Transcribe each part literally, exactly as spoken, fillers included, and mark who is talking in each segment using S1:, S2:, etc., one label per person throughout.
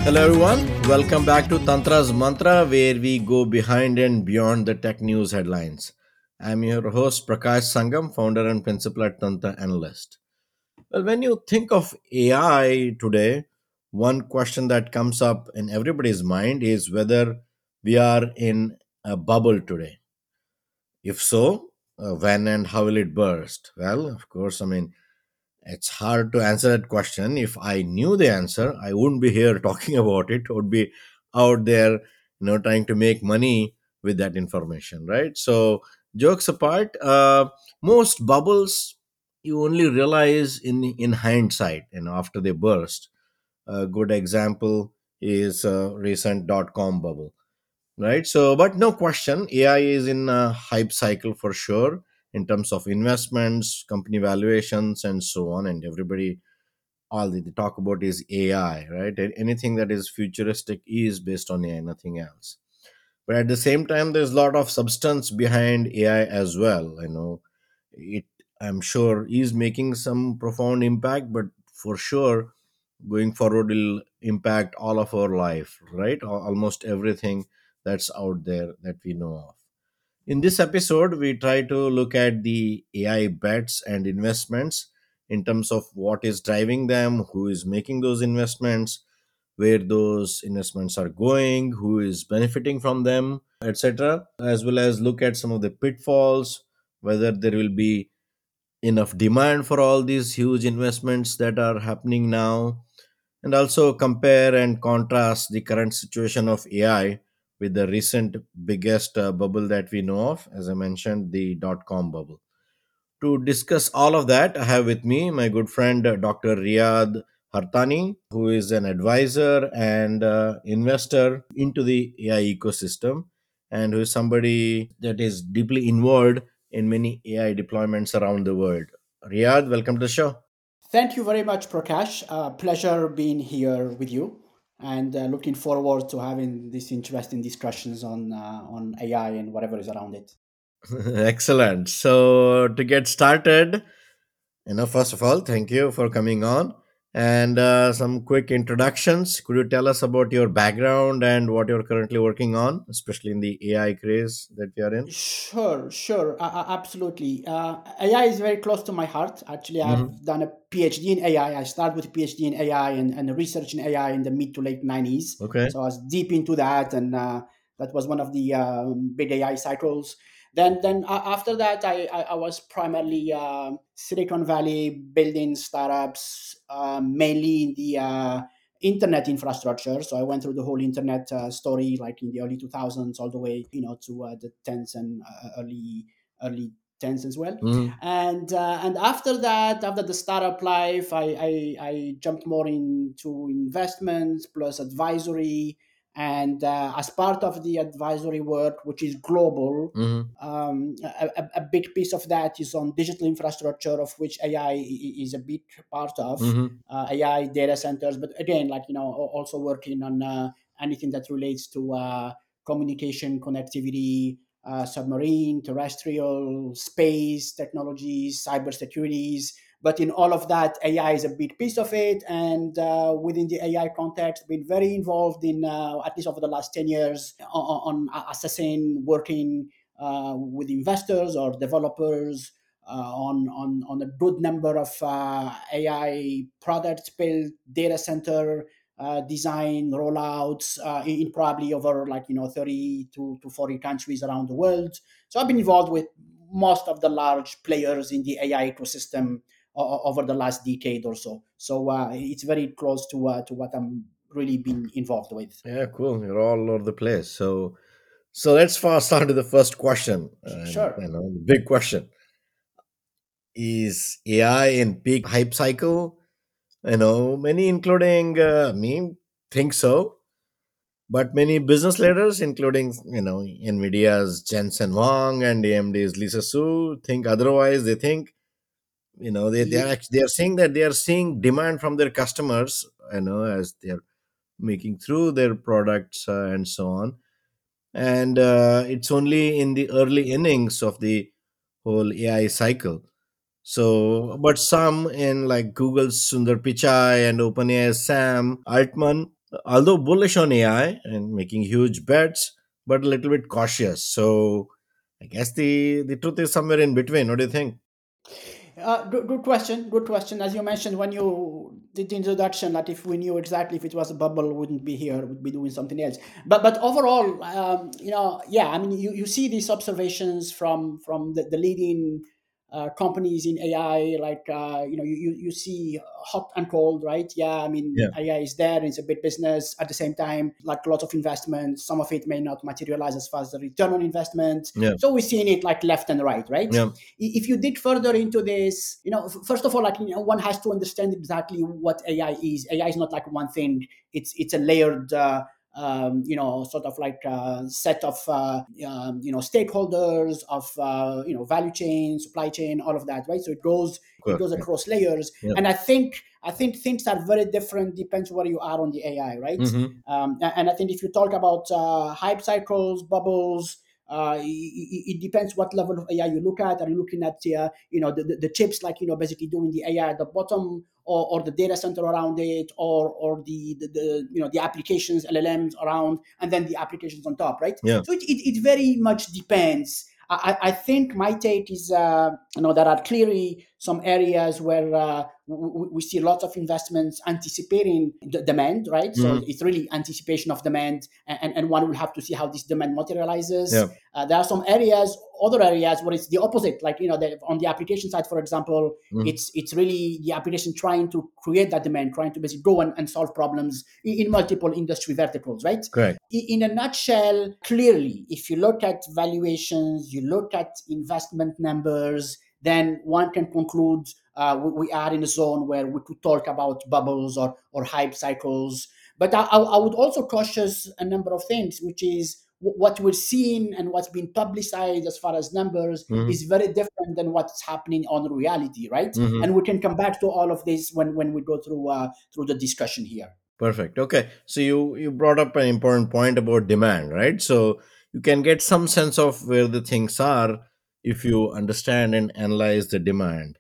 S1: Hello, everyone. Welcome back to Tantra's Mantra, where we go behind and beyond the tech news headlines. I'm your host, Prakash Sangam, founder and principal at Tantra Analyst. Well, when you think of A I today, one question that comes up in everybody's mind is whether we are in a bubble today. If so, uh, when and how will it burst? Well, of course, I mean, it's hard to answer that question. If I knew the answer, I wouldn't be here talking about it. I would be out there, you know, trying to make money with that information, right? So, jokes apart, uh, most bubbles you only realize in in hindsight, you know, after they burst. A good example is uh, recent dot com bubble, right? So but no question, AI is in a hype cycle for sure, in terms of investments, company valuations, and so on. And everybody, all they talk about is AI, right? And anything that is futuristic is based on AI, nothing else. But at the same time, there's a lot of substance behind AI as well. You know, it, I'm sure, is making some profound impact, but for sure going forward will impact all of our life, right? Al- almost everything that's out there that we know of. In this episode, we try to look at the AI bets and investments in terms of what is driving them, who is making those investments, where those investments are going, who is benefiting from them, etc., as well as look at some of the pitfalls, whether there will be enough demand for all these huge investments that are happening now, and also compare and contrast the current situation of A I with the recent biggest uh, bubble that we know of, as I mentioned, the dot com bubble. To discuss all of that, I have with me my good friend uh, doctor Riyad Hartani, who is an advisor and uh, investor into the A I ecosystem, and who is somebody that is deeply involved in many A I deployments around the world. Riyad, welcome to the show.
S2: Thank you very much, Prakash. Uh, pleasure being here with you, and uh, looking forward to having these interesting discussions on uh, on A I and whatever is around it.
S1: Excellent. So, to get started, you know, first of all, thank you for coming on. And uh, some quick introductions. Could you tell us about your background and what you're currently working on, especially in the A I craze that we are in?
S2: Sure, sure, uh, uh, absolutely. Uh, A I is very close to my heart. Actually,
S1: Hmm.
S2: I've done a PhD in A I. I I started with a PhD in A I and, and research in A I in the mid to late nineties.
S1: Okay.
S2: So I was deep into that, and uh, that was one of the um, big A I cycles. Then, then uh, after that, I, I, I was primarily um Silicon Valley building startups, uh, mainly in the uh, internet infrastructure. So I went through the whole internet uh, story, like in the early two thousands, all the way, you know, to uh, the tens and uh, early early tens as well.
S1: Hmm.
S2: And uh, and after that, after the startup life, I, I I jumped more into investments plus advisory. And uh, as part of the advisory work, which is global,
S1: Hmm.
S2: um, a, a a big piece of that is on digital infrastructure, of which A I is a big part of
S1: Hmm.
S2: uh, A I data centers. But again, like you know, al- also working on uh, anything that relates to uh, communication, connectivity, uh, submarine, terrestrial, space technologies, cybersecurities. But in all of that, A I is a big piece of it. And uh, within the A I context, been very involved in, uh, at least over the last ten years, on, on assessing, working uh, with investors or developers uh, on, on, on a good number of uh, A I products built, data center uh, design rollouts uh, in, in probably over like you know thirty to, to forty countries around the world. So I've been involved with most of the large players in the A I ecosystem o- over the last decade or so. So uh, it's very close to uh, to what I'm really been involved with.
S1: Yeah, cool. You're all over the place. So, so let's fast start to the first question, and
S2: Sure.
S1: you know, the big question: Is A I in peak hype cycle? You know, many, including uh, me, think so. But many business leaders, including you know Nvidia's Jensen Huang and A M D's Lisa Su, think otherwise. They think you know they they are
S2: Ye-
S1: actually, they are saying that they are seeing demand from their customers. You know, as they are making through their products uh, and so on. And uh, it's only in the early innings of the whole A I cycle. So, but some in like Google's Sundar Pichai and OpenAI's Sam Altman Although bullish on A I and making huge bets, but a little bit cautious. So I guess the the truth is somewhere in between. What do you think?
S2: Uh, good, good question. Good question. As you mentioned when you did the introduction, that if we knew exactly if it was a bubble, we wouldn't be here. We'd be doing something else. But but overall, um, you know, yeah. I mean, you, you see these observations from from the, the leading uh, companies in A I. Like uh, you know, you, you you see hot and cold, right? Yeah. I mean,
S1: Yeah,
S2: A I is there. It's a big business. At the same time, like lots of investment, some of it may not materialize as far as the return on investment.
S1: yeah,
S2: So we're seeing it like left and right, right?
S1: yeah.
S2: If you dig further into this, you know, first of all, like you know, one has to understand exactly what A I is. A I is not like one thing. It's it's a layered, uh, um, you know, sort of like uh, set of uh, um, you know stakeholders of uh, you know value chain, supply chain, all of that, right? So it goes
S1: Of
S2: it
S1: course.
S2: goes
S1: Yeah.
S2: across layers,
S1: Yeah.
S2: and I think I think things are very different depends where you are on the A I, right?
S1: Mm-hmm.
S2: Um, a- and I think if you talk about uh, hype cycles, bubbles, uh, it, it it depends what level of A I you look at. Are you looking at uh, you know the, the, the chips like you know basically doing the A I at the bottom, or, or the data center around it, or or the, the the you know the applications L L Ms around, and then the applications on top, right?
S1: Yeah.
S2: So it, it, it very much depends. I, I I think my take is, uh, you know, there are clearly some areas where uh, we, we see lots of investments anticipating the demand, right? So
S1: Mm-hmm.
S2: it's really anticipation of demand, and, and one will have to see how this demand materializes.
S1: Yeah.
S2: Uh, there are some areas, other areas where it's the opposite, like you know, the, on the application side, for example,
S1: Mm-hmm.
S2: it's it's really the application trying to create that demand, trying to basically go and, and solve problems in, in multiple industry verticals, right?
S1: Correct.
S2: In a nutshell, clearly, if you look at valuations, you look at investment numbers, then one can conclude uh, we, we are in a zone where we could talk about bubbles or, or hype cycles. But I, I I would also cautious a number of things, which is wh- what we're seeing and what's been publicized as far as numbers
S1: Mm-hmm.
S2: is very different than what's happening on reality, right?
S1: Mm-hmm.
S2: And we can come back to all of this when, when we go through uh, through the discussion here.
S1: Perfect. Okay. So you you brought up an important point about demand, right? So you can get some sense of where the things are if you understand and analyze the demand.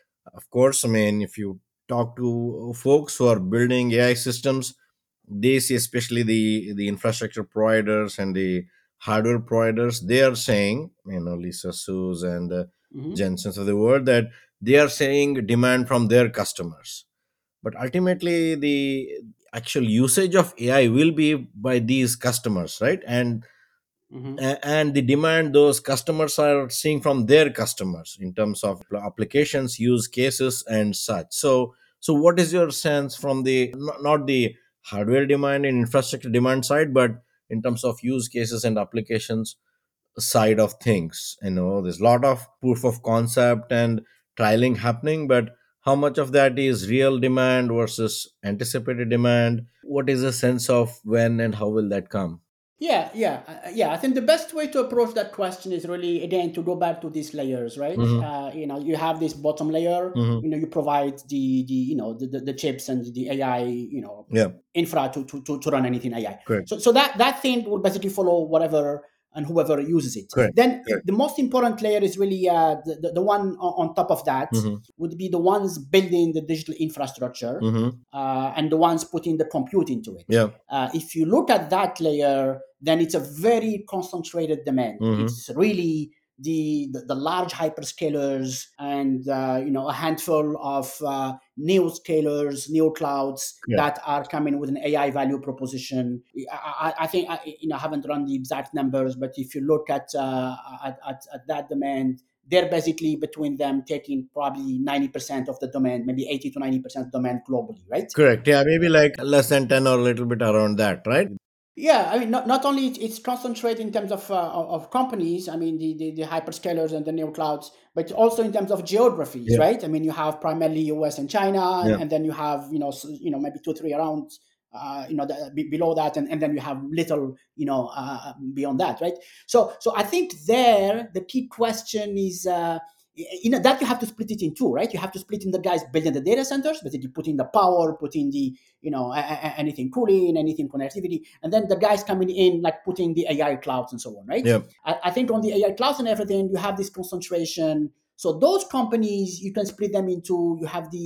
S1: Of course, I mean, if you talk to folks who are building A I systems, they see, especially the the infrastructure providers and the hardware providers, they are saying, you know, Lisa Su's and uh,
S2: Mhm.
S1: Jensen's of the world, that they are saying demand from their customers. But ultimately, the actual usage of A I will be by these customers, right? And
S2: Mhm.
S1: a- and the demand those customers are seeing from their customers in terms of applications, use cases, and such. So so what is your sense from the not not the hardware demand and infrastructure demand side, but in terms of use cases and applications side of things? You know, there's a lot of proof of concept and trialing happening, but how much of that is real demand versus anticipated demand? What is the sense of when and how will that come?
S2: Yeah, yeah, uh, yeah. I think the best way to approach that question is really again to go back to these layers, right?
S1: Mm-hmm.
S2: Uh, you know, you have this bottom layer.
S1: Mm-hmm.
S2: You know, you provide the the you know the, the, the chips and the A I you know
S1: Yeah.
S2: infra to, to to to run anything A I.
S1: Correct.
S2: So so that that thing will basically follow whatever and whoever uses it.
S1: Correct.
S2: Then
S1: Correct.
S2: the most important layer is really uh, the, the the one on, on top of that
S1: Mm-hmm.
S2: would be the ones building the digital infrastructure
S1: Mm-hmm.
S2: uh, and the ones putting the compute into it.
S1: Yeah.
S2: Uh, if you look at that layer, then it's a very concentrated demand.
S1: Mm-hmm.
S2: It's really the the, the large hyperscalers and uh, you know a handful of uh, neo scalers, neo clouds
S1: Correct.
S2: that are coming with an A I value proposition. I, I, I think I, you know I haven't run the exact numbers, but if you look at uh, at, at, at that demand, they're basically between them taking probably ninety percent of the demand, maybe eighty to ninety percent of demand globally, right?
S1: Correct. Yeah, maybe like less than ten or a little bit around that, right?
S2: Yeah, I mean, not, not only it's, it's concentrated in terms of, uh, of of companies, I mean, the, the, the hyperscalers and the neo clouds, but also in terms of geographies,
S1: Yeah.
S2: right? I mean, you have primarily U S and China, and,
S1: Yeah.
S2: and then you have, you know, s you know, maybe two, three around, uh, you know, the, be, below that, and, and then you have little, you know, uh, beyond that, right? So, so I think there the key question is, uh, you know, that you have to split it in two, right? You have to split in the guys building the data centers, basically put in the power, put in the you know, a- a- anything cooling, anything connectivity, and then the guys coming in like putting the A I clouds and so on, right?
S1: Yeah.
S2: I, I think on the A I clouds and everything, you have this concentration. So those companies, you can split them into. You have the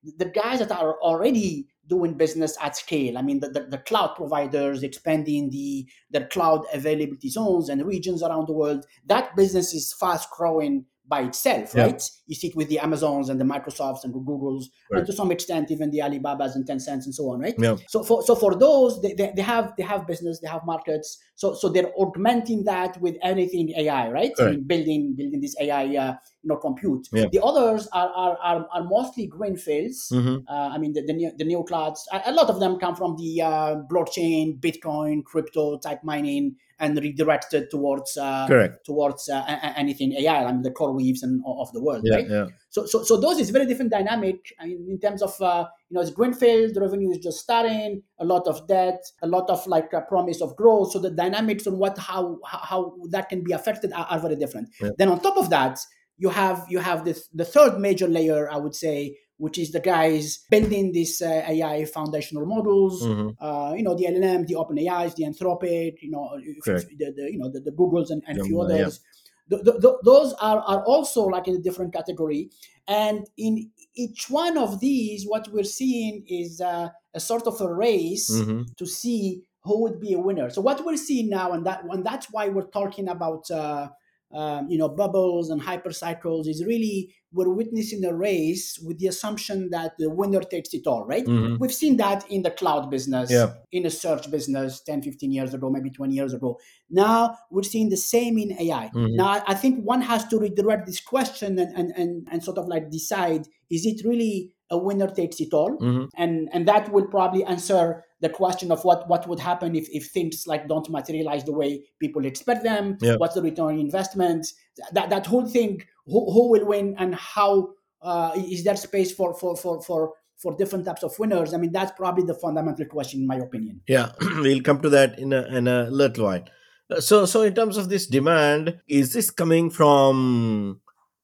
S2: the guys that are already doing business at scale. I mean, the, the, the cloud providers expanding the their cloud availability zones and regions around the world. That business is fast growing by itself,
S1: Yeah.
S2: right? You see it with the Amazons and the Microsofts and the Googles, and
S1: Right.
S2: to some extent even the Alibabas and Tencents and so on, right?
S1: Yeah.
S2: So for so for those, they, they, they have they have business, they have markets. So so they're augmenting that with anything A I, right? I
S1: Correct.
S2: mean, building building this A I, uh, you know, compute.
S1: Yeah.
S2: The others are are are, are mostly greenfields.
S1: Mm-hmm.
S2: Uh, I mean, the the, neo, the neoclouds. A, a lot of them come from the uh, blockchain, Bitcoin, crypto type mining, and redirected towards uh,
S1: Correct.
S2: towards uh, a- a- anything A I. I mean, the core weaves and of the world,
S1: Yeah.
S2: right?
S1: Yeah.
S2: So, so, so those is very different dynamic. I mean, in terms of uh, you know, it's greenfield, the revenue is just starting, a lot of debt, a lot of like a promise of growth. So the dynamics on what how how how that can be affected are, are very different.
S1: Yeah.
S2: Then on top of that, you have you have this the third major layer, I would say, which is the guys building these uh, A I foundational models.
S1: Mm-hmm.
S2: Uh, you know, the L L M, the OpenAIs, the Anthropic, you know, if-
S1: Correct.
S2: if the, the you know the, the Googles and, and a few
S1: Yeah. Yeah.
S2: others. Th- th- th- those are, are also like in a different category, and in each one of these, what we're seeing is uh, a sort of a race
S1: Mm-hmm.
S2: to see who would be a winner. So what we're seeing now, and that and that's why we're talking about uh, um, you know, bubbles and hypercycles, is really we're witnessing a race with the assumption that the winner takes it all, right?
S1: Mm-hmm.
S2: We've seen that in the cloud business,
S1: Yeah.
S2: in a search business ten, fifteen years ago, maybe twenty years ago. Now we're seeing the same in A I.
S1: Mm-hmm.
S2: Now I think one has to redirect this question and, and, and, and sort of like decide, is it really a winner takes it all?
S1: Mm-hmm.
S2: And and that will probably answer the question of what, what would happen if, if things like don't materialize the way people expect them.
S1: Yeah.
S2: What's the return on investment? That that whole thing, who, who will win and how uh, is there space for for for for for different types of winners? I mean, that's probably the fundamental question, in my opinion.
S1: Yeah. We'll come to that in a in a little while. Uh, So so in terms of this demand, is this coming from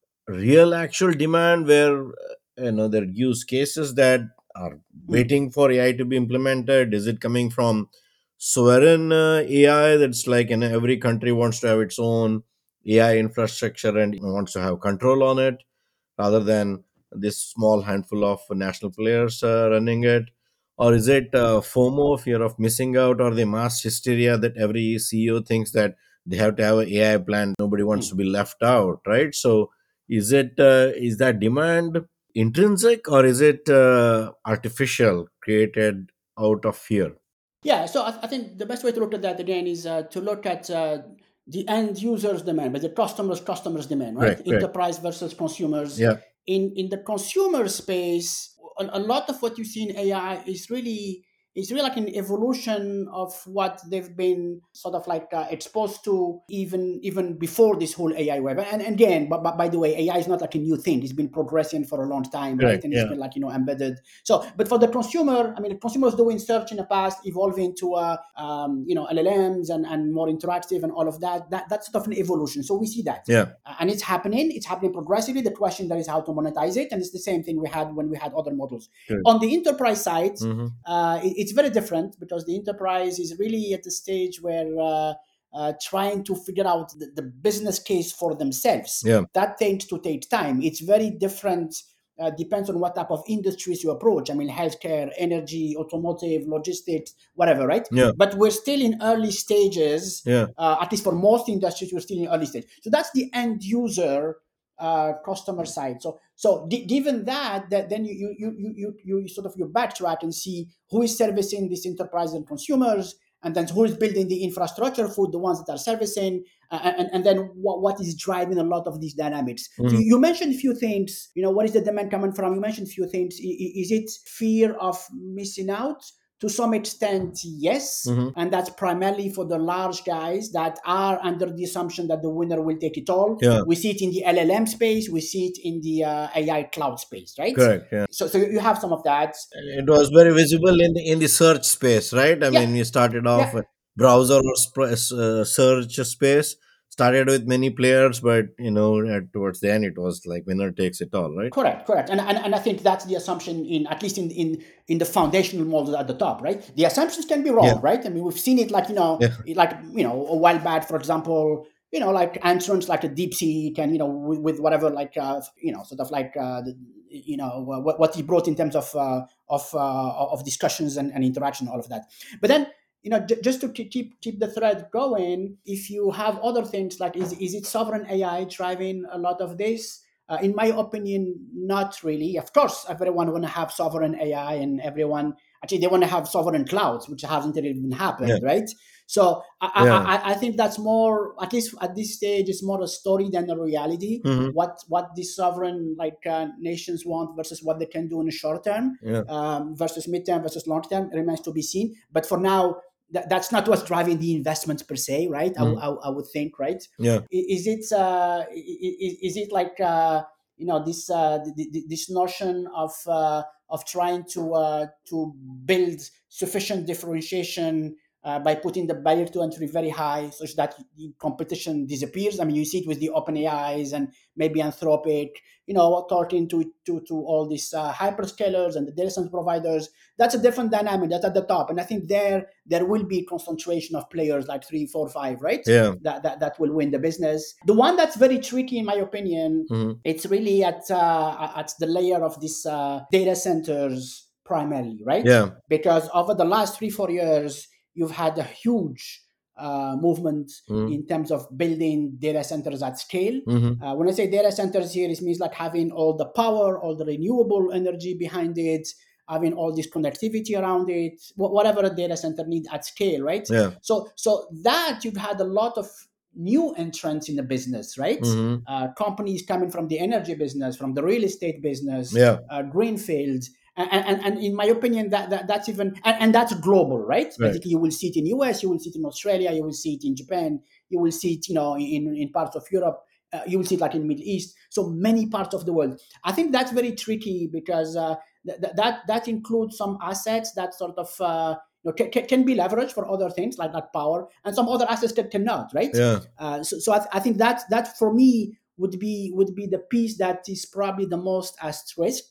S1: real actual demand where uh, you know there are use cases that are waiting for A I to be implemented? Is it coming from sovereign uh, A I that's like, you know, every country wants to have its own A I infrastructure and wants to have control on it rather than this small handful of national players uh, running it? Or is it uh, FOMO, fear of missing out, or the mass hysteria that every C E O thinks that they have to have an A I plan, nobody wants to be left out, right? So is it uh, is that demand intrinsic, or is it uh, artificial, created out of fear?
S2: Yeah, so I, I think the best way to look at that again is uh, to look at uh, the end user's demand, but the customer's customer's demand, right?
S1: Correct, correct.
S2: Enterprise versus consumers.
S1: Yeah.
S2: In in the consumer space, a, a lot of what you see in A I is really it's really like an evolution of what they've been sort of like uh, exposed to even even before this whole A I wave. And, and again, but, but by the way, A I is not like a new thing. It's been progressing for a long time, right?
S1: Correct,
S2: And it's
S1: yeah.
S2: been like, you know, embedded. So, but for the consumer, I mean, the consumers doing search in the past, evolving to uh, um, you know, L L Ms and, and more interactive and all of that. That that's sort of an evolution. So we see that.
S1: Yeah.
S2: Uh, and it's happening. It's happening progressively. The question there is how to monetize it, and it's the same thing we had when we had other models.
S1: Correct.
S2: On the enterprise side,
S1: Mhm.
S2: uh, it- it's very different because the enterprise is really at the stage where uh, uh, trying to figure out the, the business case for themselves.
S1: Yeah.
S2: That tends to take time. It's very different. Uh, depends on what type of industries you approach. I mean, healthcare, energy, automotive, logistics, whatever, right?
S1: Yeah.
S2: But we're still in early stages.
S1: Yeah.
S2: Uh, at least for most industries, we're still in early stage. So that's the end user uh, customer side. So so d- given that, that then you you, you you you you sort of you backtrack and see who is servicing these enterprise and consumers, and then who is building the infrastructure for the ones that are servicing, uh, and, and then what, what is driving a lot of these dynamics. So
S1: Mhm.
S2: you, you mentioned a few things. You know, what is the demand coming from? You mentioned a few things. I- i- Is it fear of missing out? To some extent, yes.
S1: Mhm.
S2: And that's primarily for the large guys that are under the assumption that the winner will take it all.
S1: Yeah.
S2: We see it in the L L M space, we see it in the uh, A I cloud space, right?
S1: Correct. Yeah.
S2: So, so you have some of that.
S1: It was very visible in the in the search space, right? I
S2: Yeah.
S1: mean, we started off
S2: Yeah.
S1: with browser or sp- uh, search space. Started with many players, but you know, at, towards the end, it was like winner takes it all, right?
S2: Correct, correct, and, and and I think that's the assumption in at least in in in the foundational model at the top, right? The assumptions can be wrong,
S1: Yeah.
S2: right? I mean, we've seen it like you know,
S1: Yeah.
S2: like you know, a while back, for example, you know, like answers like a DeepSeek and, you know, with, with whatever, like, uh, you know, sort of like, uh, the, you know, what, what he brought in terms of, uh, of, uh, of discussions and, and interaction, all of that. But then, you know, j- just to keep, keep keep the thread going, if you have other things like, is, is it sovereign A I driving a lot of this? Uh, in my opinion, not really. Of course, everyone want to have sovereign A I, and everyone actually they want to have sovereign clouds, which hasn't even
S1: Yeah.
S2: happened, right? So
S1: Yeah.
S2: I, I, I think that's more, at least at this stage, it's more a story than a reality.
S1: Hmm.
S2: What what the sovereign like uh, nations want versus what they can do in the short term,
S1: Yeah.
S2: um, versus midterm versus long term remains to be seen. But for now, that, that's not what's driving the investments per se, right? I,
S1: Hmm.
S2: I, I would think, right?
S1: Yeah.
S2: Is it uh, is, is it like uh, you know this uh, this notion of uh, of trying to uh, to build sufficient differentiation uh, by putting the barrier to entry very high, such that the competition disappears. I mean, you see it with the open A Is and maybe Anthropic, you know, talking to to, to all these uh, hyperscalers and the data center providers. That's a different dynamic. That's at the top, and I think there there will be concentration of players like three, four, five, right?
S1: Yeah.
S2: That that, that will win the business. The one that's very tricky, in my opinion,
S1: Hmm.
S2: it's really at uh, at the layer of these uh, data centers primarily, right?
S1: Yeah.
S2: Because over the last three four years, you've had a huge uh, movement
S1: Hmm.
S2: in terms of building data centers at scale.
S1: Hmm.
S2: Uh, when I say data centers here, it means like having all the power, all the renewable energy behind it, having all this connectivity around it, wh- whatever a data center needs at scale, right?
S1: Yeah.
S2: So, so that you've had a lot of new entrants in the business, right?
S1: Hmm.
S2: Uh, companies coming from the energy business, from the real estate business,
S1: Yeah.
S2: uh, greenfields, and, and, and in my opinion, that, that that's even and, and that's global, right?
S1: Right.
S2: Basically, you will see it in U S, you will see it in Australia, you will see it in Japan, you will see it, you know, in in parts of Europe. Uh, you will see it like in the Middle East, so many parts of the world. I think that's very tricky because uh, th- th- that that includes some assets that sort of uh, you know, can, can be leveraged for other things like that power, and some other assets that cannot, right?
S1: Yeah.
S2: Uh, so so I, I think that that for me would be would be the piece that is probably the most at risk,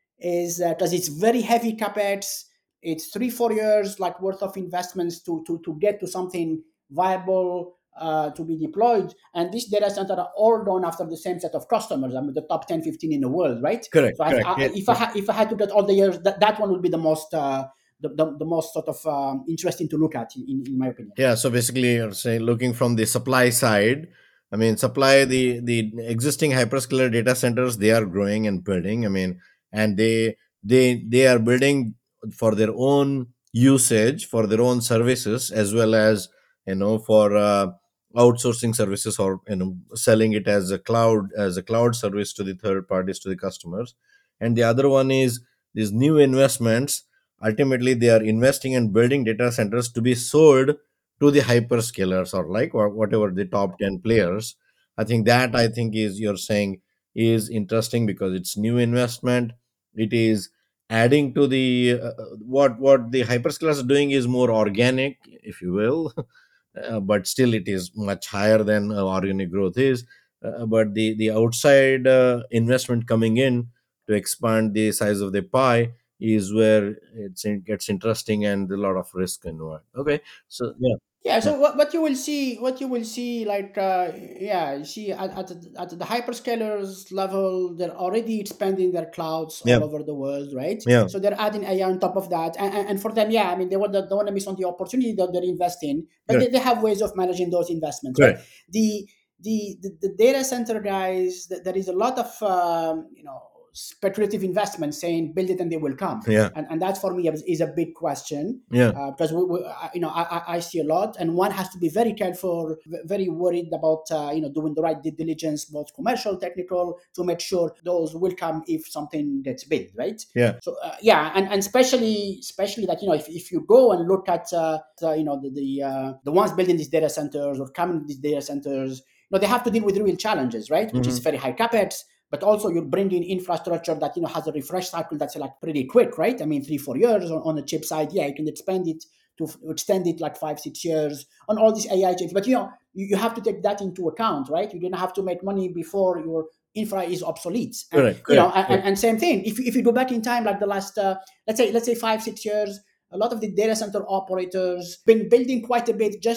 S2: is because it's very heavy capex. It's three four years like worth of investments to to to get to something viable uh, to be deployed. And these data centers are all done after the same set of customers. I mean, the top ten fifteen in the world, right?
S1: Correct.
S2: So I,
S1: Correct.
S2: I,
S1: Yeah.
S2: if I ha- if I had to get all the years, that, that one would be the most uh, the, the, the most sort of um, interesting to look at, in, in my opinion.
S1: Yeah, so basically you're saying, looking from the supply side, I mean, supply, the the existing hyperscaler data centers, they are growing and building. I mean, and they they they are building for their own usage, for their own services, as well as, you know, for uh, outsourcing services, or, you know, selling it as a cloud as a cloud service to the third parties, to the customers. And the other one is these new investments. Ultimately, they are investing and building data centers to be sold to the hyperscalers, or like, or whatever the top ten players. I think that, I think, is, you're saying, is interesting because it's new investment. It is adding to the uh, what what the hyperscalers are doing is more organic, if you will. Uh, but still it is much higher than uh, organic growth is. Uh, but the the outside uh, investment coming in to expand the size of the pie is where it's, it gets interesting, and a lot of risk involved. Okay, so yeah.
S2: Yeah,
S1: Yeah.
S2: so what, what you will see, what you will see, like, uh, yeah, you see at, at, the- at the hyperscalers level, they're already expanding their clouds
S1: Yeah.
S2: all over the world, right?
S1: Yeah.
S2: So they're adding A I on top of that. And, and, and for them, yeah, I mean, they want, they want to miss on the opportunity that they're investing, but they,
S1: Correct.
S2: they have ways of managing those investments, right?
S1: Correct.
S2: The, the, the, the data center guys, th- there is a lot of, um, you know, speculative investment saying build it and they will come.
S1: Yeah.
S2: And, and that for me is, is a big question
S1: Yeah.
S2: uh, because we, we, uh, you know I, I I see a lot, and one has to be very careful, v- very worried about uh, you know doing the right due diligence, both commercial, technical, to make sure those will come if something gets built, right?
S1: Yeah.
S2: So uh, yeah, and, and especially especially that you know if, if you go and look at uh, the, you know the the, uh, the ones building these data centers or coming to these data centers, you know they have to deal with real challenges, right? Which is
S1: Hmm.
S2: very high capex, but also you're bringing infrastructure that you know has a refresh cycle that's like pretty quick, right? I mean, three four years on, on the chip side, yeah, you can expand it to f- extend it like five six years on all these A I chips. But you know, you, you have to take that into account, right? You're gonna have to make money before your infra is obsolete, and
S1: Correct.
S2: you know,
S1: Correct.
S2: and, and
S1: Correct.
S2: and same thing. If if you go back in time, like the last, uh, let's say let's say five six years, a lot of the data center operators been building quite a bit just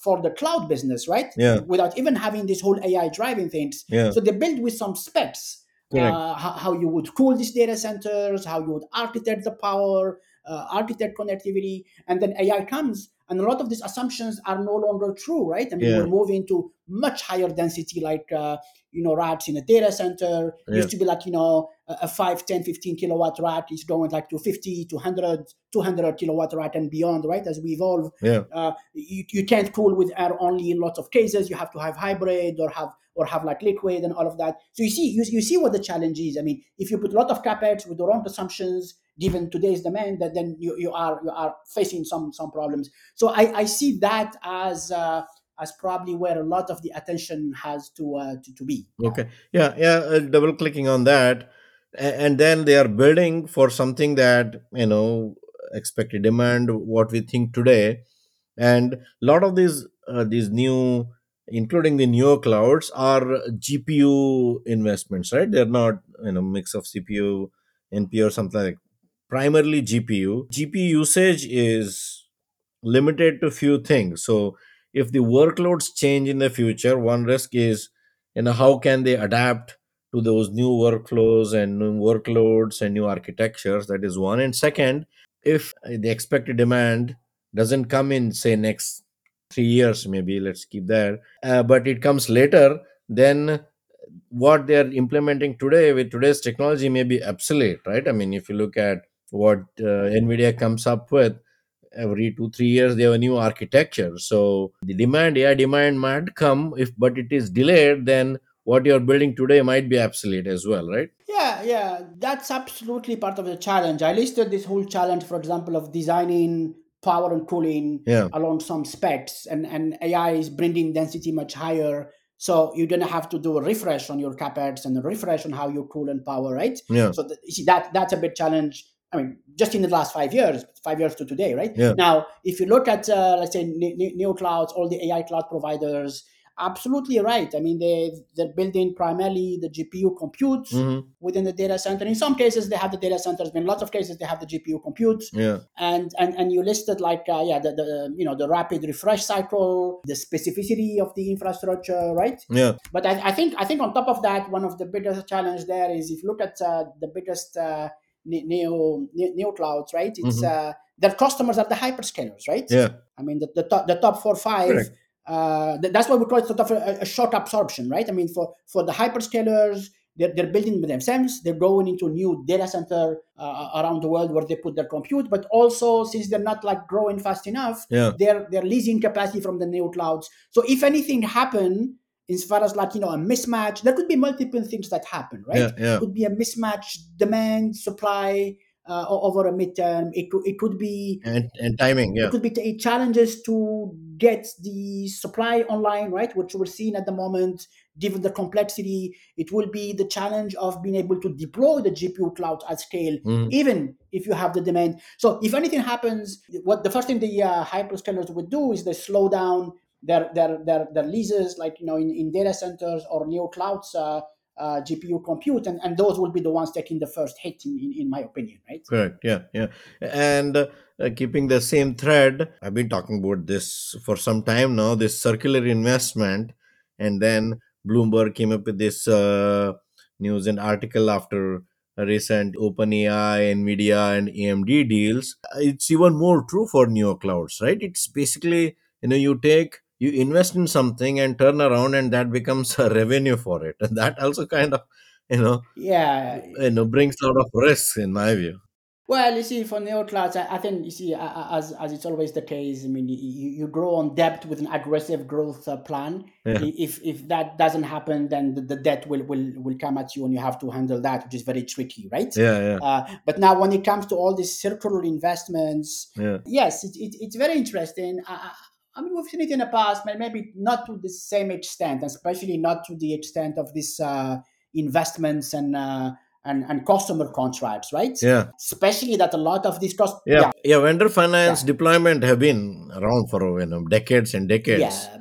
S2: for the cloud business, right?
S1: Yeah.
S2: Without even having this whole A I driving things.
S1: Yeah.
S2: So they build with some specs,
S1: Correct.
S2: uh, how, how you would cool these data centers, how you would architect the power, uh, architect connectivity, and then A I comes, and a lot of these assumptions are no longer true, right? I mean,
S1: Yeah.
S2: we're moving to much higher density, like uh, you know, racks in a data center.
S1: Yeah.
S2: Used to be like, you know, a a five, ten, fifteen kilowatt rack is going like to fifty, to one hundred, two hundred kilowatt rack and beyond, right? As we evolve,
S1: Yeah.
S2: uh, you, you can't cool with air only in lots of cases. You have to have hybrid or have or have like liquid and all of that. So you see, you, you see what the challenge is. I mean, if you put a lot of capex with the wrong assumptions, given today's demand, that then you, you are you are facing some some problems. So I, I see that as uh, as probably where a lot of the attention has to uh, to, to be. Yeah.
S1: Okay. Yeah. Yeah. Uh, double clicking on that, A- and then they are building for something that, you know expected demand, what we think today, and a lot of these uh, these new, including the newer clouds, are G P U investments, right? They're not, you know mix of C P U, N P U, or something like. Primarily G P U. G P U usage is limited to few things. So if the workloads change in the future, one risk is, you know how can they adapt to those new workflows and new workloads and new architectures. That is one. And second, if the expected demand doesn't come in, say, next three years, maybe, let's keep that, uh, but it comes later, then what they are implementing today with today's technology may be obsolete, right? I mean, if you look at what uh, Nvidia comes up with, every two three years they have a new architecture. So the demand, yeah, demand might come, if but it is delayed, then what you're building today might be obsolete as well, right?
S2: Yeah, yeah, that's absolutely part of the challenge. I listed this whole challenge, for example, of designing power and cooling
S1: Yeah.
S2: along some specs, and, and A I is bringing density much higher. So you're gonna have to do a refresh on your capex and a refresh on how you cool and power, right?
S1: Yeah.
S2: So th- you see that that's a big challenge. I mean, just in the last five years, five years to today, right?
S1: Yeah.
S2: Now, if you look at uh, let's say ne- ne- neo clouds, all the A I cloud providers, absolutely right. I mean, they they're building primarily the G P U compute
S1: Hmm.
S2: within the data center. In some cases, they have the data centers, but in lots of cases, they have the G P U compute.
S1: Yeah.
S2: And and and you listed like uh, yeah, the, the you know the rapid refresh cycle, the specificity of the infrastructure, right?
S1: Yeah.
S2: But I, I think I think on top of that, one of the biggest challenge there is if you look at uh, the biggest uh, ne- neo ne- neo clouds, right? It's
S1: Hmm.
S2: uh, their customers are the hyperscalers, right?
S1: Yeah.
S2: I mean, the, the top the top four five.
S1: Correct.
S2: Uh, th- that's why we call it sort of a, a short absorption, right? I mean, for for the hyperscalers, they're, they're building with themselves. They're going into new data center uh, around the world where they put their compute. But also, since they're not like growing fast enough,
S1: Yeah.
S2: they're they're leasing capacity from the new clouds. So if anything happen, as far as like you know a mismatch, there could be multiple things that happen, right?
S1: Yeah. Yeah.
S2: Could be a mismatch demand supply uh, o- over a midterm. It could it could be
S1: and and timing.
S2: it
S1: Yeah.
S2: could be t- challenges to get the supply online, right? Which we're seeing at the moment, given the complexity. It will be the challenge of being able to deploy the G P U cloud at scale,
S1: Hmm.
S2: even if you have the demand. So if anything happens, what the first thing the uh, hyperscalers would do is they slow down their their their, their leases, like you know in, in data centers or neo clouds. Uh, uh, G P U compute, and, and those will be the ones taking the first hit, in, in, in my opinion, right?
S1: Correct. Yeah. Yeah. And uh, uh, keeping the same thread, I've been talking about this for some time now. This circular investment, and then Bloomberg came up with this uh, news and article after a recent OpenAI, Nvidia, and A M D deals. It's even more true for neo clouds, right? It's basically, you know you take you invest in something and turn around, and that becomes a revenue for it, and that also kind of, you know
S2: Yeah.
S1: you know brings a lot of risks in my view.
S2: Well, you see, for neoclouds, I, I think you see, a- a- as as it's always the case. I mean, you, you grow on debt with an aggressive growth uh, plan.
S1: Yeah.
S2: I- If if that doesn't happen, then the, the debt will, will will come at you, and you have to handle that, which is very tricky, right?
S1: Yeah. Yeah.
S2: Uh, but now, when it comes to all these circular investments,
S1: Yeah.
S2: yes, it, it, it's very interesting. I, I I mean, we've seen it in the past, but maybe not to the same extent, especially not to the extent of these uh, investments and. Uh, and, and customer contracts, right?
S1: Yeah.
S2: Especially that a lot of these cost,
S1: Yeah.
S2: yeah,
S1: Yeah. Vendor
S2: yeah,
S1: finance deployment have been around for, you know decades and decades.
S2: yeah.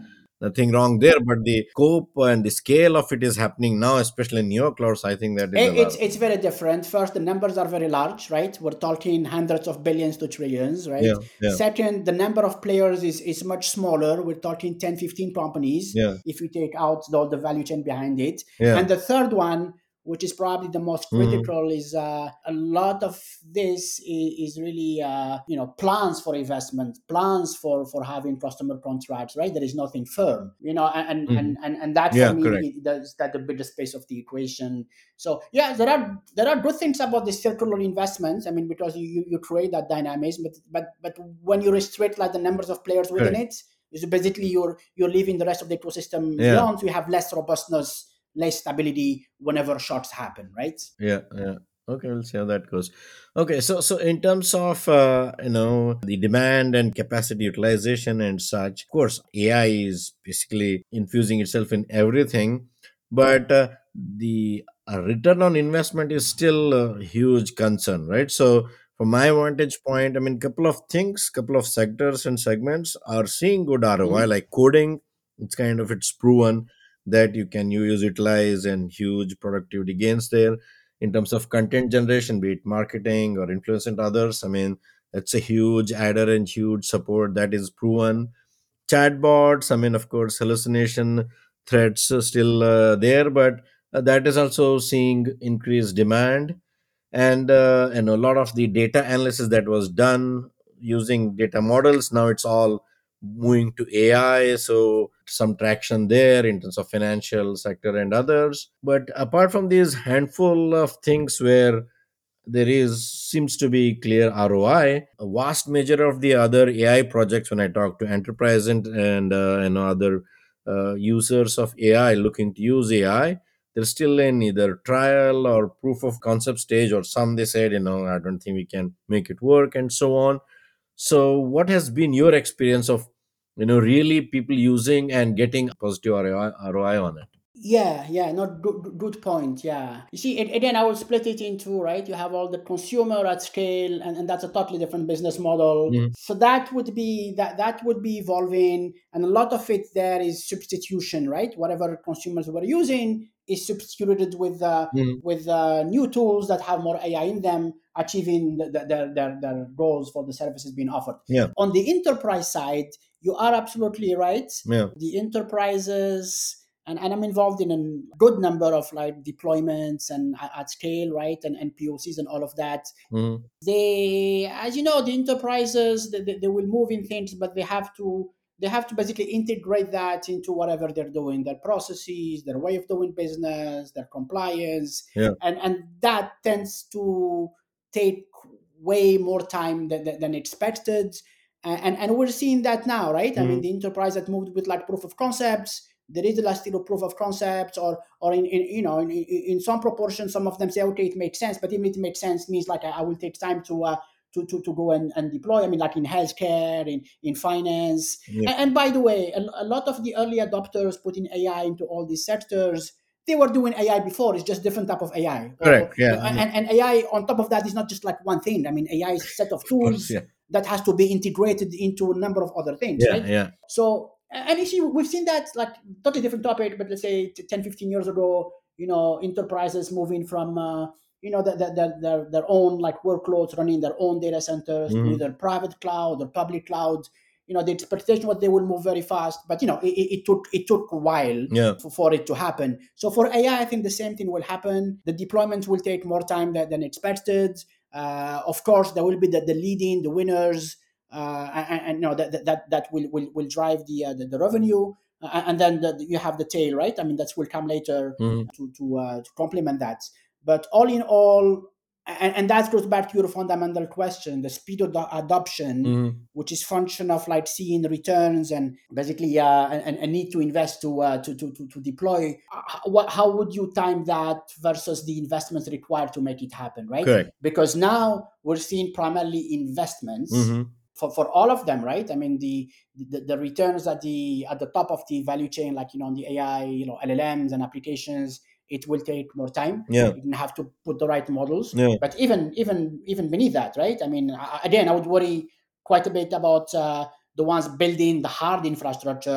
S1: nothing wrong there, but the scope and the scale of it is happening now, especially in neo clouds. I think that is
S2: I- It's
S1: alarming.
S2: it's very different. First, the numbers are very large, right? We're talking hundreds of billions to trillions, right?
S1: Yeah, yeah,
S2: Second, the number of players is, is much smaller. We're talking ten, fifteen companies
S1: yeah,
S2: if you take out the, the value chain behind it.
S1: yeah.
S2: And the third one, which is probably the most
S1: Hmm.
S2: critical, is uh, a lot of this is, is really uh, you know plans for investment, plans for for having customer contracts, right? There is nothing firm, you know, and
S1: Hmm.
S2: and and, and that for
S1: Yeah,
S2: me
S1: correct.
S2: is that that the biggest space of the equation. So yeah, there are there are good things about the circular investments. I mean, because you you, you create that dynamism, but but but when you restrict like the numbers of players within
S1: Correct.
S2: it, is basically you're you're leaving the rest of the ecosystem
S1: Yeah,
S2: beyond. So you have less robustness, less stability whenever shocks happen, right?
S1: yeah, yeah. Okay, we'll see how that goes. Okay, so so in terms of uh, you know the demand and capacity utilization and such, of course, A I is basically infusing itself in everything, but uh, the uh, return on investment is still a huge concern, right? So from my vantage point, I mean, couple of things, couple of sectors and segments are seeing good R O I,
S2: Mhm.
S1: like coding. It's kind of it's proven that you can use utilize and huge productivity gains there. In terms of content generation, be it marketing or influence and others, I mean, it's a huge adder and huge support that is proven. Chatbots, I mean, of course, hallucination threats are still uh, there, but uh, that is also seeing increased demand. And uh, and a lot of the data analysis that was done using data models, now it's all moving to A I. So some traction there in terms of financial sector and others. But apart from these handful of things where there is seems to be clear R O I. A vast major of the other A I projects, when I talk to enterprise and and uh, you know other uh, users of A I looking to use A I, they're still in either trial or proof of concept stage, or some they said, you know, I don't think we can make it work, and so on. So, what has been your experience of you know really people using and getting positive R O I, R O I on it?
S2: Yeah, yeah, not good, good good point. Yeah, you see, a- again, I will split it into right. You have all the consumer at scale, and, and that's a totally different business model.
S1: Mhm.
S2: So that would be that that would be evolving, and a lot of it there is substitution, right? Whatever consumers were using is substituted with uh,
S1: Mhm.
S2: with uh, new tools that have more A I in them, achieving the, the, their, their their goals for the services being offered.
S1: Yeah,
S2: On the enterprise side, you are absolutely right.
S1: yeah.
S2: The enterprises and, and I'm involved in a good number of like deployments and at at scale, right, and, and P O Cs and all of that.
S1: Mhm.
S2: They, as you know, the enterprises they, they, they will move in things, but they have to they have to basically integrate that into whatever they're doing, their processes, their way of doing business, their compliance,
S1: Yeah.
S2: and and that tends to take way more time than, than than expected. And, and we're seeing that now, right? I mean,
S1: Mhm.
S2: the enterprise that moved with like proof of concepts, there is the last still proof of concepts, or or in, in you know in, in, in some proportion, some of them say, okay, it makes sense, but even it makes sense means like I, I will take time to uh, to, to, to go and, and deploy. I mean, like in healthcare, in, in finance.
S1: Yeah.
S2: And, and by the way, a, a lot of the early adopters putting A I into all these sectors, they were doing A I before. It's just different type of A I. Or,
S1: Correct. Yeah.
S2: or
S1: I mean,
S2: and, and A I on top of that is not just like one thing. I mean, A I is a set of
S1: of course.
S2: tools
S1: Yeah.
S2: that has to be integrated into a number of other things,
S1: Yeah.
S2: right?
S1: Yeah.
S2: So, and you see, we've seen that like totally different topic, but let's say ten, fifteen years ago, you know, enterprises moving from, uh, you know, their, their, their, their own like workloads running their own data centers to
S1: Mhm.
S2: either private cloud or public cloud. You know, the expectation was they will move very fast, but you know, it, it it took it took a while
S1: Yeah.
S2: for, for it to happen. So for A I, I I think the same thing will happen. The deployments will take more time than, than expected. Uh, of course, there will be the, the leading, the winners, uh, and, and you know that that that will will, will drive the, uh, the the revenue, uh, and then the, you have the tail, right? I mean, that will come later
S1: Mhm.
S2: to to uh, to complement that. But all in all, and, and that goes back to your fundamental question: the speed of the adoption,
S1: Mhm.
S2: which is function of like seeing returns and basically uh, and a need to invest to, uh, to, to to to deploy. Uh, What, how would you time that versus the investments required to make it happen, right?
S1: Correct.
S2: Because now we're seeing primarily investments
S1: Mhm.
S2: for, for all of them, right? I mean, the, the the returns at the at the top of the value chain, like you know, on the A I, you know, L L Ms and applications, it will take more time.
S1: Yeah.
S2: You have to put the right models.
S1: Yeah.
S2: But even even even beneath that, right? I mean, I- again, I would worry quite a bit about uh, the ones building the hard infrastructure.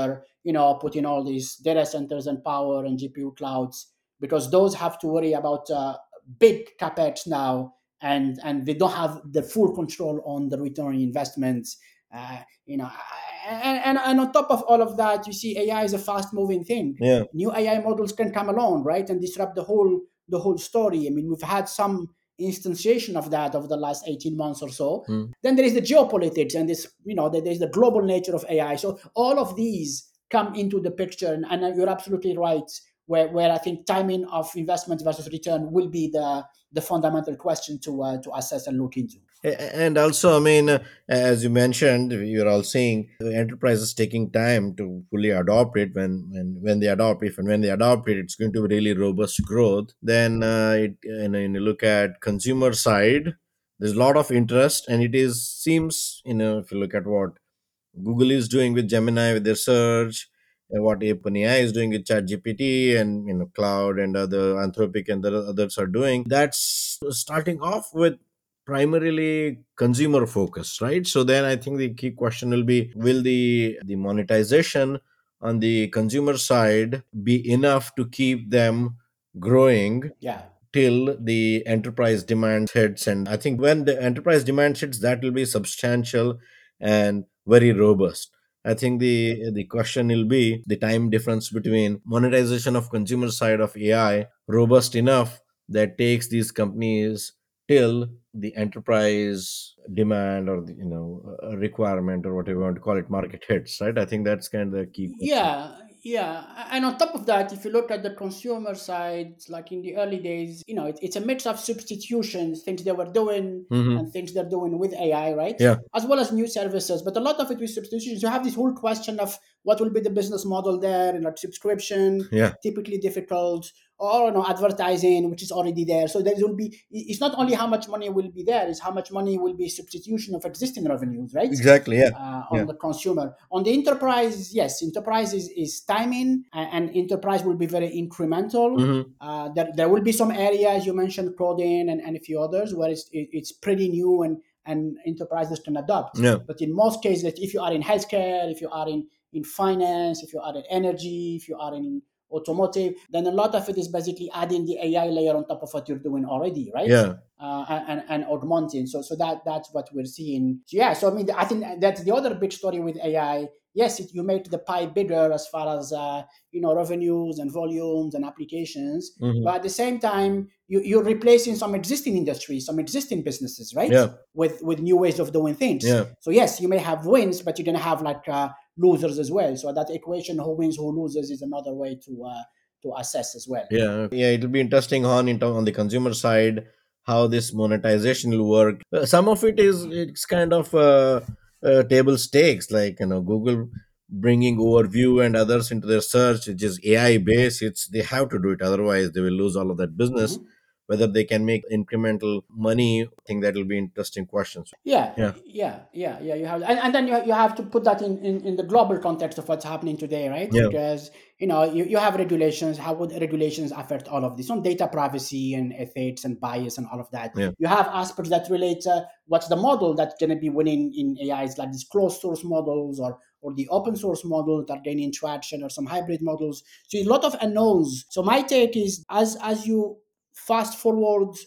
S2: you know, put in all these data centers and power and G P U clouds, because those have to worry about uh, big capex now, and and they don't have the full control on the return on investments. Uh, you know, and, and and on top of all of that, you see A I is a fast moving thing.
S1: Yeah.
S2: New A I models can come along, right, and disrupt the whole the whole story. I mean, we've had some instantiation of that over the last eighteen months or so.
S1: Mm.
S2: Then there is the geopolitics, and this, you know, there's the global nature of A I. So all of these come into the picture, and, and you're absolutely right. Where, where I think timing of investment versus return will be the the fundamental question to uh, to assess and look into.
S1: A- And also, I mean, uh, as you mentioned, you're all saying the enterprise is taking time to fully adopt it. When, when, when they adopt, if and when they adopt it, it's going to be really robust growth. Then, uh, it, you know, when you look at consumer side, there's a lot of interest, and it is seems, you know, if you look at what Google is doing with Gemini with their search, and what OpenAI is doing with ChatGPT, and you know Cloud and other Anthropic and the others are doing. That's starting off with primarily consumer focused, right? So then I think the key question will be: will the the monetization on the consumer side be enough to keep them growing
S2: Yeah.
S1: till the enterprise demand hits? And I think when the enterprise demand hits, that will be substantial and very robust. I think the the question will be the time difference between monetization of consumer side of AI robust enough that takes these companies till the enterprise demand, or the, you know uh, requirement, or whatever you want to call it, market hits, right? I think that's kind of the key question.
S2: Yeah, yeah. And on top of that, if you look at the consumer side, like in the early days, you know, it, it's a mix of substitutions, things they were doing
S1: Hmm.
S2: and things they're doing with A I, right?
S1: Yeah.
S2: As well as new services. But a lot of it with substitutions, you have this whole question of what will be the business model there, and like subscription,
S1: Yeah.
S2: typically difficult, or you know, advertising, which is already there. So there will be, it's not only how much money will be there, it's how much money will be substitution of existing revenues, right?
S1: Exactly. Yeah.
S2: uh,
S1: Yeah.
S2: on the consumer. On the enterprise, yes, enterprise is, is timing, and, and enterprise will be very incremental.
S1: Hmm.
S2: Uh, there, there will be some areas you mentioned, coding and, and a few others, where it's, it, it's pretty new, and, and enterprises can adopt.
S1: Yeah.
S2: But in most cases, if you are in healthcare, if you are in, in finance, if you are in energy, if you are in automotive, then a lot of it is basically adding the A I layer on top of what you're doing already, right?
S1: Yeah.
S2: Uh, and, and augmenting. So so that that's what we're seeing. So yeah, so I mean, I think that's the other big story with A I. Yes, it, you make the pie bigger as far as uh, you know, revenues and volumes and applications,
S1: Hmm.
S2: but at the same time, you, you're replacing some existing industries, some existing businesses, right?
S1: Yeah.
S2: With with new ways of doing things.
S1: Yeah.
S2: So yes, you may have wins, but you're gonna have like uh, losers as well. So that equation, who wins, who loses, is another way to uh, to assess as well.
S1: Yeah, yeah, it'll be interesting on in term, on the consumer side how this monetization will work. Uh, some of it is it's kind of uh, uh, table stakes, like you know Google bringing overview and others into their search, which is A I based. It's they have to do it, otherwise they will lose all of that business.
S2: Mhm.
S1: Whether they can make incremental money, I think that will be interesting questions.
S2: Yeah,
S1: Yeah,
S2: yeah, yeah, yeah. You have, and, and then you, you have to put that in, in, in the global context of what's happening today, right?
S1: yeah,
S2: Because you know you, you have regulations. How would regulations affect all of this on data privacy and ethics and bias and all of that?
S1: yeah,
S2: You have aspects that relate. Uh, what's the model that's going to be winning in A Is, like these closed source models, or or the open source models that are gaining traction, or some hybrid models. So a lot of unknowns. So my take is, as as you fast forward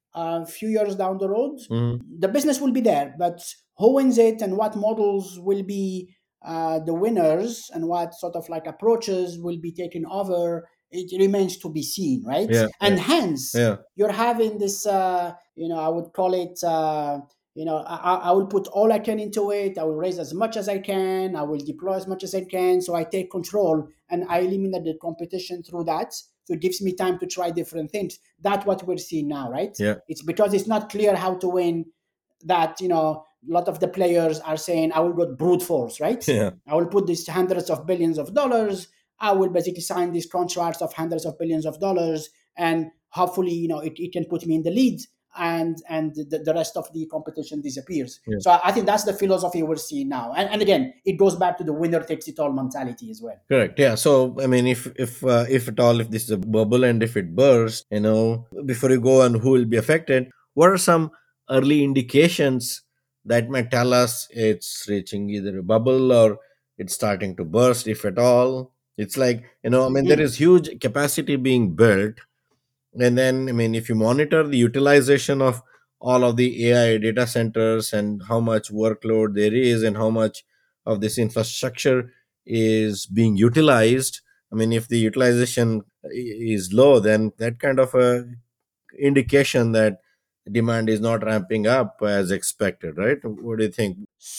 S2: a few years down the road,
S1: mhm,
S2: the business will be there, but who wins it and what models will be uh, the winners, and what sort of like approaches will be taken over, it remains to be seen, right?
S1: yeah, yeah,
S2: And hence,
S1: yeah,
S2: you're having this, uh, you know, I would call it, uh, you know, I, I will put all I can into it. I will raise as much as I can. I will deploy as much as I can. So I take control and I eliminate the competition through that. So it gives me time to try different things. That's what we're seeing now, right?
S1: yeah,
S2: It's because it's not clear how to win, that, you know, a lot of the players are saying, I will go brute force, right?
S1: yeah.
S2: I will put these hundreds of billions of dollars. I will basically sign these contracts of hundreds of billions of dollars, and hopefully, you know, it, it can put me in the lead, and and the, the rest of the competition disappears.
S1: Yeah.
S2: So I, I think that's the philosophy we're seeing now. And, and again, it goes back to the winner takes it all mentality as well.
S1: Correct. Yeah. So I mean, if if uh, if at all, if this is a bubble and if it bursts, you know, before you go on who will be affected, what are some early indications that might tell us it's reaching either a bubble or it's starting to burst, if at all. It's like, you know, I mean, there
S2: Mm.
S1: is huge capacity being built. And then, I mean, if you monitor the utilization of all of the A I data centers and how much workload there is and how much of this infrastructure is being utilized, I mean, if the utilization i- is low, then that kind of a indication that demand is not ramping up as expected, right? What do you think?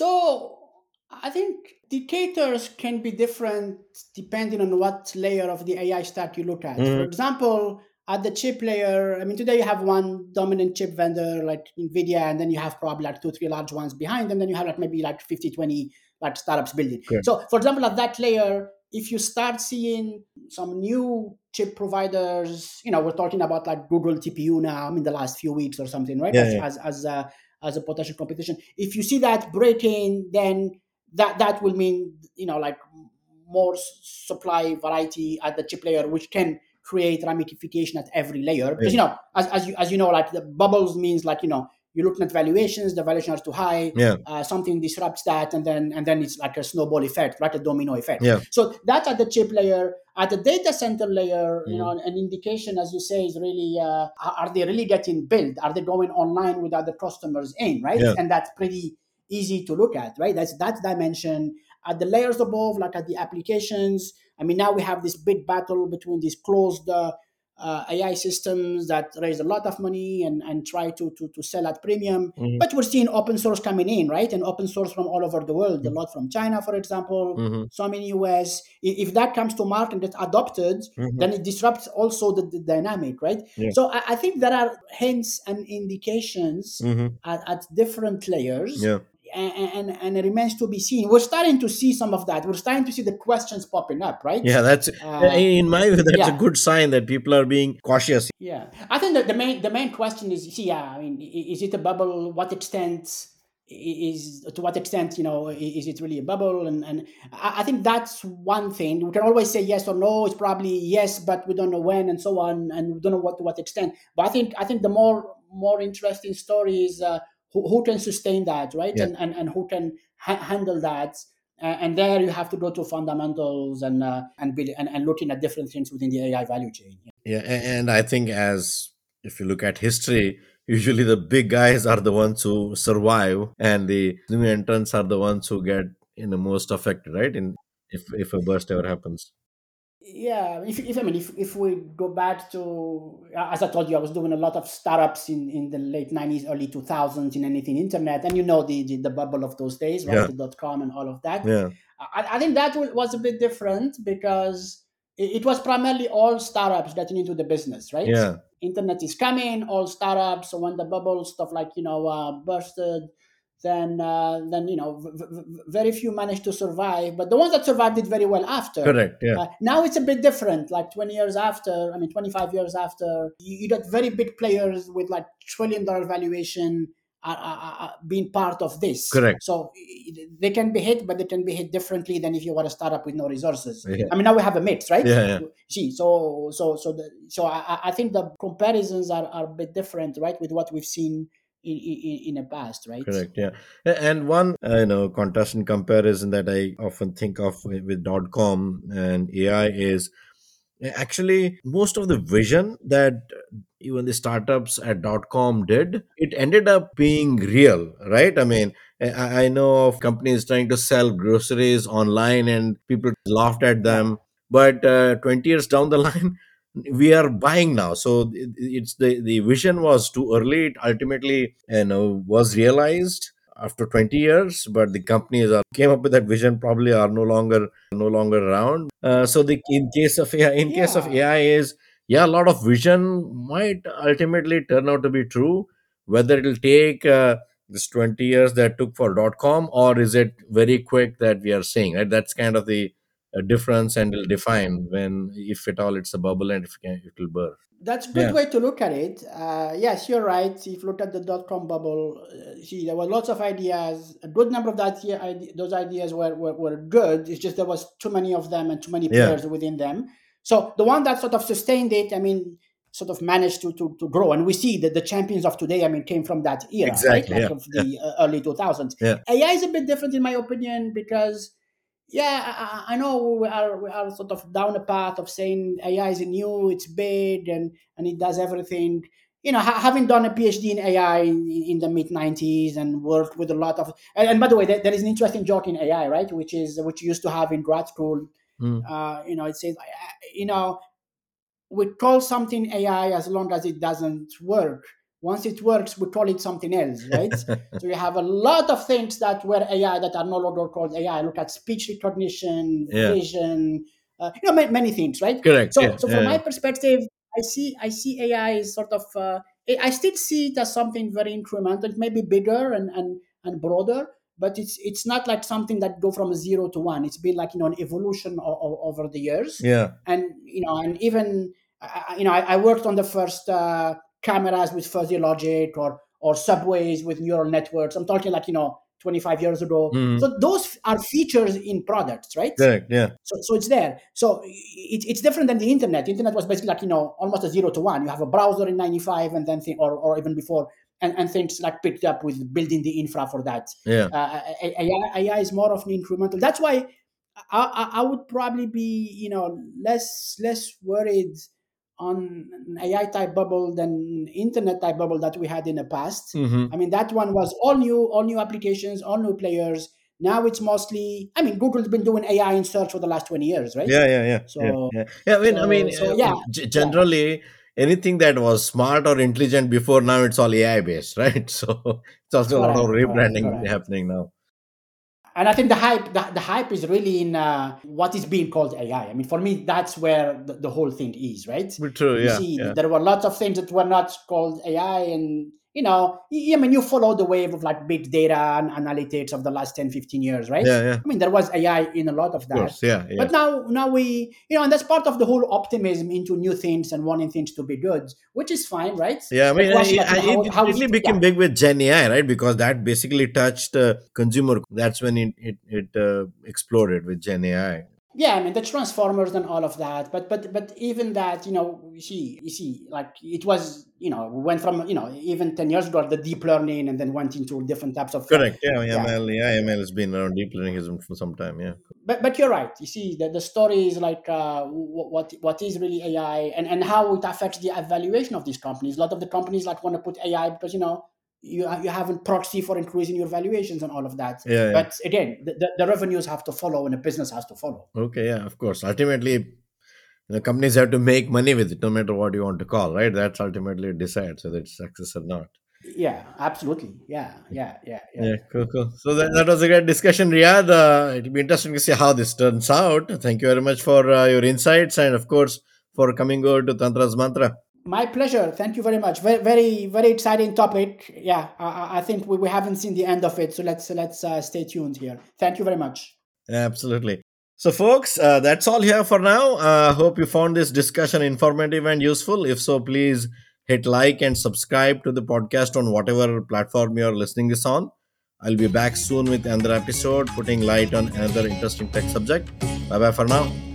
S2: So I think indicators can be different depending on what layer of the A I stack you look at. For
S1: Hmm.
S2: example, at the chip layer, I mean, today you have one dominant chip vendor like NVIDIA, and then you have probably like two, three large ones behind them. Then you have like maybe like fifty, twenty like startups building.
S1: Correct.
S2: So, for example, at that layer, if you start seeing some new chip providers, you know, we're talking about like Google T P U now in the last few weeks or something, right?
S1: Yeah,
S2: As
S1: yeah.
S2: as as uh, as a potential competition. If you see that breaking, then that that will mean, you know, like more supply variety at the chip layer, which can create ramification at every layer. Because,
S1: Yeah,
S2: you know, as, as you as you know, like the bubbles means like, you know, you're looking at valuations, the valuations are too high,
S1: yeah,
S2: uh, something disrupts that, and then and then it's like a snowball effect, right? A domino effect.
S1: yeah.
S2: So that's at the chip layer. At the data center layer, you know,
S1: Mhm.
S2: an indication, as you say, is really uh, are they really getting built? Are they going online with other customers in, right?
S1: Yeah.
S2: And that's pretty easy to look at, right? That's that dimension. At the layers above, like at the applications, I mean, now we have this big battle between these closed uh, uh, A I systems that raise a lot of money and, and try to, to, to sell at premium.
S1: Mhm.
S2: But we're seeing open source coming in, right? And open source from all over the world, a lot from China, for example,
S1: Mhm.
S2: some in U S. I- If that comes to market and gets adopted,
S1: Mhm.
S2: then it disrupts also the, the dynamic, right?
S1: Yeah.
S2: So I, I think there are hints and indications
S1: Mhm.
S2: at, at different layers.
S1: Yeah.
S2: And, and, and it remains to be seen. We're starting to see some of that. We're starting to see the questions popping up, right?
S1: Yeah, that's
S2: Uh,
S1: in my view, that's a
S2: yeah,
S1: good sign that people are being cautious.
S2: yeah. I think that the main the main question is, see, yeah, I mean, i- is it a bubble? What extent i- is to what extent, you know, i- is it really a bubble? And and I I think that's one thing. We can always say yes or no. It's probably yes, but we don't know when and so on, and we don't know what to what extent. But I think I think the more more interesting story is uh, who, who can sustain that, right?
S1: Yeah.
S2: And and, and who can ha- handle that. Uh, and there you have to go to fundamentals and uh, and, build, and and looking at different things within the A I value chain.
S1: Yeah, a- and I think as if you look at history, usually the big guys are the ones who survive, and the new entrants are the ones who get in the most affected, right? In if if a burst ever happens.
S2: Yeah, if, if I mean, if, if we go back to, as I told you, I was doing a lot of startups in, in the late nineties, early two thousands in anything internet, and you know the, the, the bubble of those days, right?
S1: Yeah,
S2: The dot com and all of that.
S1: yeah,
S2: I, I think that wa- was a bit different because it, it was primarily all startups getting into the business, right?
S1: yeah.
S2: Internet is coming, all startups. So when the bubble stuff like, you know, uh, bursted, then uh, then you know v- v- very few managed to survive, but the ones that survived did very well after.
S1: Correct. Yeah,
S2: Uh, now it's a bit different. Like twenty years after, I mean, twenty-five years after, you, you got very big players with like trillion dollar valuation are, are, are being part of this.
S1: correct.
S2: So i- they can be hit, but they can be hit differently than if you were a startup with no resources.
S1: Yeah,
S2: I mean, now we have a mix, right?
S1: yeah, yeah.
S2: See, so so so the, so I, I I think the comparisons are, are a bit different, right, with what we've seen in in, in the past, right?
S1: Correct. Yeah. A- And one, uh, you know, contrast and comparison that I often think of with, with dot com and A I is actually most of the vision that even the startups at dot com did, it ended up being real, right? I mean, I, I know of companies trying to sell groceries online and people laughed at
S2: Yeah.
S1: them. But uh, twenty years down the line, we are buying now. So it- it's the, the vision was too early. It ultimately, you know, was realized after twenty years, but the companies are came up with that vision probably are no longer no longer around. Uh, so the in case of A I, in case of
S2: Yeah.
S1: A I is, yeah, a lot of vision might ultimately turn out to be true. Whether it'll take uh, this twenty years that took for dot com, or is it very quick that we are seeing, right? That's kind of the uh, difference, and will define when, if at all, it's a bubble and if it, can, it will burst.
S2: That's a good
S1: Yeah,
S2: way to look at it. Uh, yes, you're right. If you look at the dot com bubble, uh, see, there were lots of ideas. A good number of that idea, ide- those ideas were, were, were good. It's just there was too many of them and too many
S1: yeah,
S2: players within them. So the one that sort of sustained it, I mean, sort of managed to, to, to grow. And we see that the champions of today, I mean, came from that era, right?
S1: exactly.
S2: Like
S1: Yeah,
S2: of
S1: yeah,
S2: the uh, early two thousands.
S1: yeah,
S2: A I is a bit different, in my opinion, because yeah, I, I I know we are we are sort of down a path of saying A I is new, it's big, and and it does everything. You know, ha- having done a PhD in A I in, in the mid nineties and worked with a lot of, and, and by the way, there, there is an interesting joke in A I, right? Which is which you used to have in grad school.
S1: Mm.
S2: Uh, you know, it says, uh, you know, we call something A I as long as it doesn't work. Once it works, we call it something else, right? So you have a lot of things that were A I that are no longer called A I. Look at speech recognition,
S1: Yeah.
S2: vision, uh, you know, ma- many things, right?
S1: Correct.
S2: So,
S1: Yeah.
S2: so from
S1: Yeah.
S2: my perspective, I see, I see A I as sort of, uh, I I still see it as something very incremental. It may be bigger and and and broader, but it's it's not like something that go from zero to one. It's been like you know an evolution o- o- over the years,
S1: Yeah.
S2: and you know, and even I, you know, I, I worked on the first uh, cameras with fuzzy logic or or subways with neural networks. I'm talking like you know twenty-five years ago.
S1: Mm.
S2: So those are features in products, right?
S1: Correct. Yeah.
S2: So, so it's there. So it, it's different than the internet. The internet was basically like you know almost a zero to one. You have a browser in ninety-five, and then th- or or even before, and, and things like picked up with building the infra for that.
S1: Yeah.
S2: Uh, A I, A I is more of an incremental. That's why I, I, I would probably be you know less less worried on an A I type bubble than internet type bubble that we had in the past.
S1: Hmm.
S2: I mean that one was all new, all new applications, all new players. Now it's mostly, I mean, Google's been doing A I in search for the last twenty years, right?
S1: Yeah. Yeah. Yeah. Yeah.
S2: So,
S1: Yeah. Yeah. I mean, I
S2: so,
S1: mean,
S2: so
S1: uh,
S2: yeah,
S1: g-
S2: yeah,
S1: generally, anything that was smart or intelligent before now, it's all A I based, right? So it's also a lot of
S2: correct, correct,
S1: rebranding
S2: correct.
S1: happening now.
S2: And I think the hype, the, the hype is really in uh, what is being called A I. I I mean, for me, that's where the, the whole thing is, right?
S1: But true.
S2: You
S1: Yeah.
S2: see,
S1: Yeah.
S2: there were lots of things that were not called A I, and you know, y- I mean, you follow the wave of like big data and analytics of the last ten, fifteen years, right?
S1: Yeah. Yeah.
S2: I mean, there was A I in a lot of
S1: Of
S2: that.
S1: course. Yeah. Yeah.
S2: But now, now we, you know, and that's part of the whole optimism into new things and wanting things to be good, which is fine, right?
S1: Yeah, I
S2: The
S1: mean,
S2: question,
S1: I,
S2: like, you
S1: I,
S2: know,
S1: it,
S2: how,
S1: it
S2: how is
S1: really
S2: it? Yeah,
S1: became big with Gen A I, right? Because that basically touched uh, consumer. That's when it it, it uh, exploded with Gen A I.
S2: yeah, I mean the transformers and all of that, but but but even that, you know, you see, you see, like it was, you know, went from you know even ten years ago the deep learning, and then went into different types of uh,
S1: Correct. Yeah,
S2: yeah.
S1: M L. Yeah, M L has been around deep learning has been for some time. Yeah.
S2: But but you're right. You see, the, the story is like uh, wh- what what is really A I, and and how it affects the evaluation of these companies. A lot of the companies like want to put A I because you know you you have a proxy for increasing your valuations and all of that.
S1: Yeah. Yeah.
S2: But again, the, the, the revenues have to follow, and the business has to follow.
S1: Okay. Yeah. Of course. Ultimately, the companies have to make money with it, no matter what you want to call, right? That's ultimately decides whether it's success or not.
S2: Yeah, absolutely. Yeah, yeah, yeah, yeah.
S1: Yeah, cool, cool. So that, that was a great discussion, Riyadh. Uh, it'll be interesting to see how this turns out. Thank you very much for uh, your insights and, of course, for coming over to Tantra's Mantra.
S2: My pleasure. Thank you very much. Very, very, very exciting topic. Yeah, I, I I think we, we haven't seen the end of it, so let's let's uh, stay tuned here. Thank you very much.
S1: Absolutely. So, folks, uh, that's all here for now. Uh, hope you found this discussion informative and useful. If so, please hit like and subscribe to the podcast on whatever platform you're listening this on. I'll be back soon with another episode, putting light on another interesting tech subject. Bye bye for now.